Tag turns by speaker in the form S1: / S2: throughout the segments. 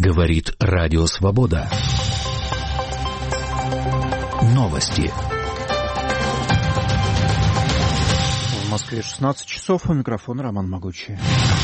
S1: Говорит Радио Свобода. Новости.
S2: В Москве 16 часов. У микрофона Роман Могучий.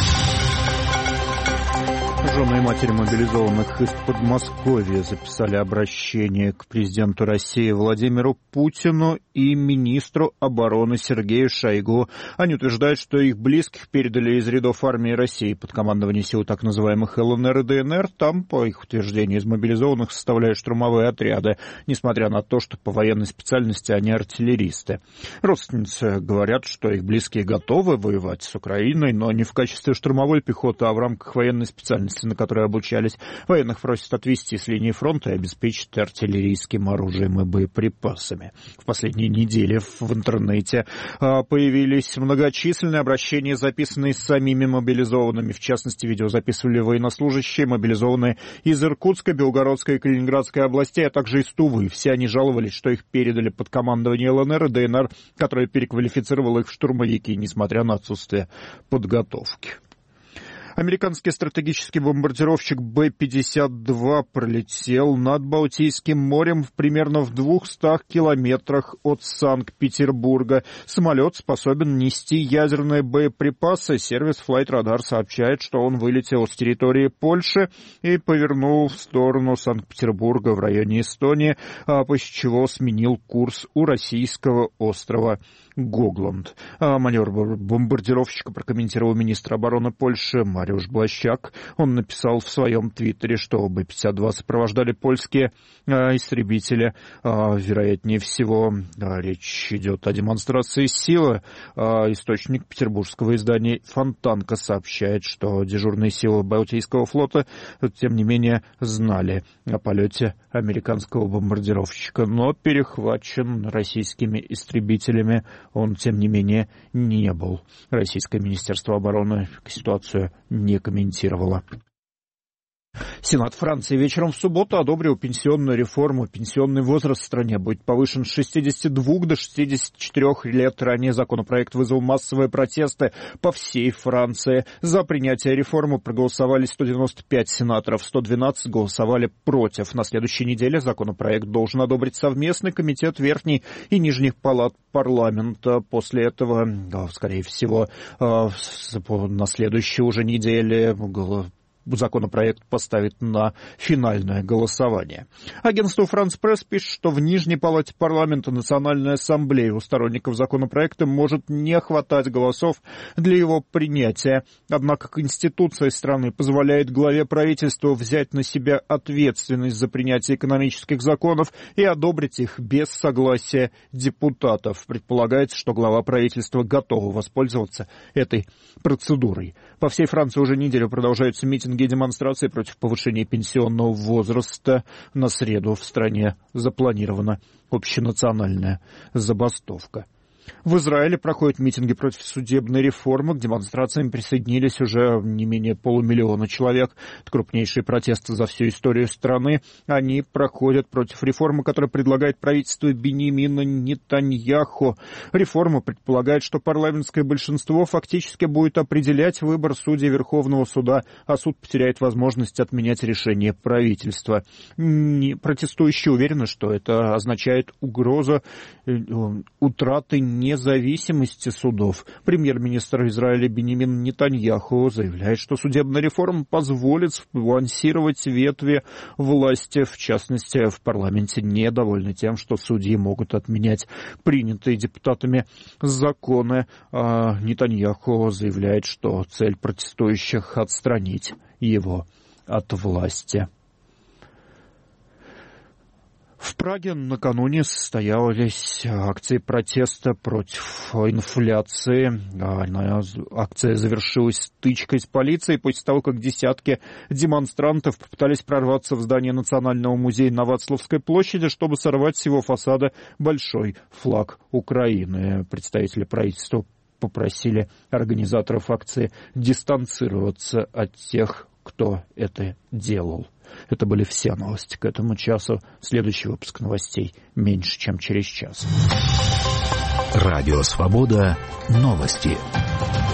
S2: Жены и матери мобилизованных из Подмосковья записали обращение к президенту России Владимиру Путину и министру обороны Сергею Шойгу. Они утверждают, что их близких передали из рядов армии России под командование сил так называемых ЛНР и ДНР. Там, по их утверждению, из мобилизованных составляют штурмовые отряды, несмотря на то, что по военной специальности они артиллеристы. Родственницы говорят, что их близкие готовы воевать с Украиной, но не в качестве штурмовой пехоты, а в рамках военной специальности, на которой обучались. Военных просят отвести с линии фронта и обеспечить артиллерийским оружием и боеприпасами. В последние недели в интернете появились многочисленные обращения, записанные самими мобилизованными. В частности, видео записывали военнослужащие, мобилизованные из Иркутской, Белгородской и Калининградской областей, а также из Тувы. Все они жаловались, что их передали под командование ЛНР и ДНР, которое переквалифицировало их в штурмовики, несмотря на отсутствие подготовки. Американский стратегический бомбардировщик Б-52 пролетел над Балтийским морем примерно в 200 километрах от Санкт-Петербурга. Самолет способен нести ядерные боеприпасы. Сервис Flight Radar сообщает, что он вылетел с территории Польши и повернул в сторону Санкт-Петербурга в районе Эстонии, после чего сменил курс у российского острова Гогланд. Маневр бомбардировщика прокомментировал министр обороны Польши Мариуш Блащак. Он написал в своем твиттере, что Б-52 сопровождали польские истребители. Вероятнее всего, речь идет о демонстрации силы. Источник петербургского издания «Фонтанка» сообщает, что дежурные силы Балтийского флота, тем не менее, знали о полете американского бомбардировщика, но перехвачен российскими истребителями он, тем не менее, не был. Российское министерство обороны ситуацию не комментировало. Сенат Франции вечером в субботу одобрил пенсионную реформу. Пенсионный возраст в стране будет повышен с 62 до 64 лет. Ранее законопроект вызвал массовые протесты по всей Франции. За принятие реформы проголосовали 195 сенаторов, 112 голосовали против. На следующей неделе законопроект должен одобрить совместный комитет верхней и нижних палат парламента. После этого, скорее всего, на следующей уже неделе законопроект поставит на финальное голосование. Агентство «Франс Пресс» пишет, что в Нижней палате парламента Национальной ассамблеи у сторонников законопроекта может не хватать голосов для его принятия. Однако Конституция страны позволяет главе правительства взять на себя ответственность за принятие экономических законов и одобрить их без согласия депутатов. Предполагается, что глава правительства готова воспользоваться этой процедурой. По всей Франции уже неделю продолжаются митинги и демонстрации против повышения пенсионного возраста. На среду в стране запланирована общенациональная забастовка. В Израиле проходят митинги против судебной реформы. К демонстрациям присоединились уже не менее 500 000 человек. Это крупнейшие протесты за всю историю страны. Они проходят против реформы, которую предлагает правительство Биньямина Нетаньяху. Реформа предполагает, что парламентское большинство фактически будет определять выбор судей Верховного суда, а суд потеряет возможность отменять решение правительства. Протестующие уверены, что это означает угрозу утраты независимости судов. Премьер-министр Израиля Биньямин Нетаньяху заявляет, что судебная реформа позволит сбалансировать ветви власти. В частности, в парламенте недовольны тем, что судьи могут отменять принятые депутатами законы. Нетаньяху заявляет, что цель протестующих — отстранить его от власти. В Праге накануне состоялись акции протеста против инфляции. Акция завершилась стычкой с полицией после того, как десятки демонстрантов попытались прорваться в здание Национального музея на Вацлавской площади, чтобы сорвать с его фасада большой флаг Украины. Представители правительства попросили организаторов акции дистанцироваться от тех, кто это делал. Это были все новости к этому часу. Следующий выпуск новостей меньше, чем через час.
S1: Радио «Свобода». Новости.